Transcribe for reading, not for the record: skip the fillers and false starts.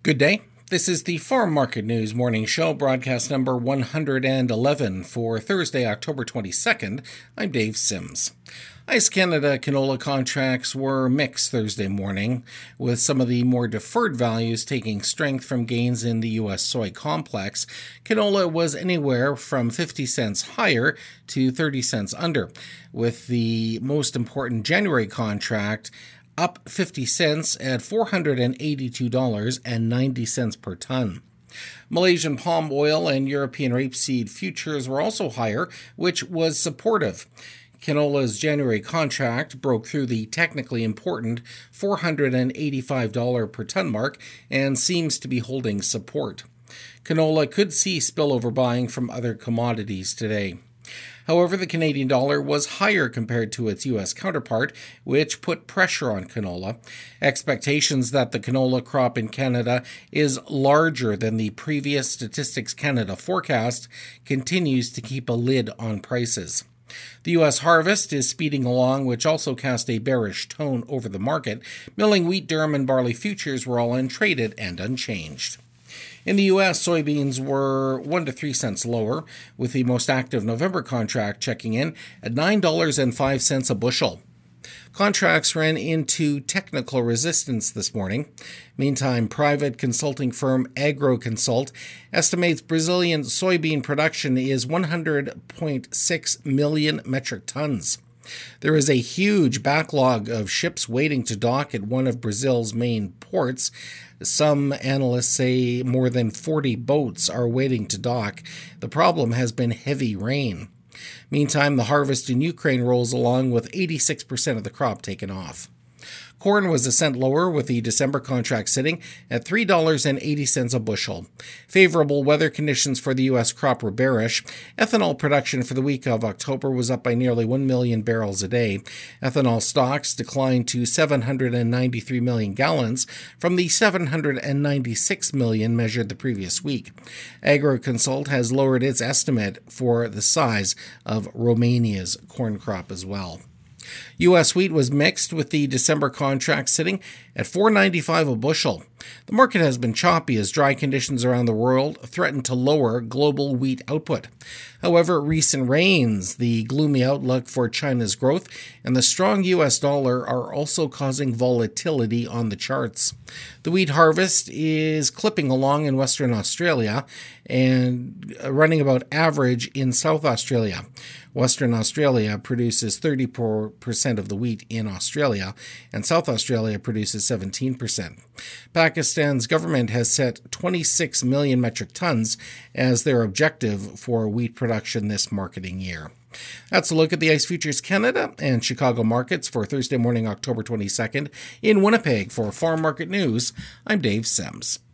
Good day. This is the Farm Market News Morning Show, broadcast number 111 for Thursday, October 22nd. I'm Dave Sims. Ice Canada canola contracts were mixed Thursday morning, with some of the more deferred values taking strength from gains in the U.S. soy complex. Canola was anywhere from 50 cents higher to 30 cents under, with the most important January contract up 50 cents at $482.90 per ton. Malaysian palm oil and European rapeseed futures were also higher, which was supportive. Canola's January contract broke through the technically important $485 per ton mark and seems to be holding support. Canola could see spillover buying from other commodities today. However, the Canadian dollar was higher compared to its U.S. counterpart, which put pressure on canola. Expectations that the canola crop in Canada is larger than the previous Statistics Canada forecast continues to keep a lid on prices. The U.S. harvest is speeding along, which also cast a bearish tone over the market. Milling wheat, durum, and barley futures were all untraded and unchanged. In the U.S., soybeans were 1 to 3 cents lower, with the most active November contract checking in at $9.05 a bushel. Contracts ran into technical resistance this morning. Meantime, private consulting firm AgroConsult estimates Brazilian soybean production is 100.6 million metric tons. There is a huge backlog of ships waiting to dock at one of Brazil's main ports. Some analysts say more than 40 boats are waiting to dock. The problem has been heavy rain. Meantime, the harvest in Ukraine rolls along with 86% of the crop taken off. Corn was a cent lower, with the December contract sitting at $3.80 a bushel. Favorable weather conditions for the U.S. crop were bearish. Ethanol production for the week of October was up by nearly 1 million barrels a day. Ethanol stocks declined to 793 million gallons from the 796 million measured the previous week. AgroConsult has lowered its estimate for the size of Romania's corn crop as well. U.S. wheat was mixed, with the December contract sitting at $4.95 a bushel. The market has been choppy as dry conditions around the world threaten to lower global wheat output. However, recent rains, the gloomy outlook for China's growth, and the strong U.S. dollar are also causing volatility on the charts. The wheat harvest is clipping along in Western Australia and running about average in South Australia. Western Australia produces 34% of the wheat in Australia, and South Australia produces 17%. Pakistan's government has set 26 million metric tons as their objective for wheat production this marketing year. That's a look at the ICE Futures Canada and Chicago markets for Thursday morning, October 22nd. In Winnipeg, for Farm Market News, I'm Dave Sims.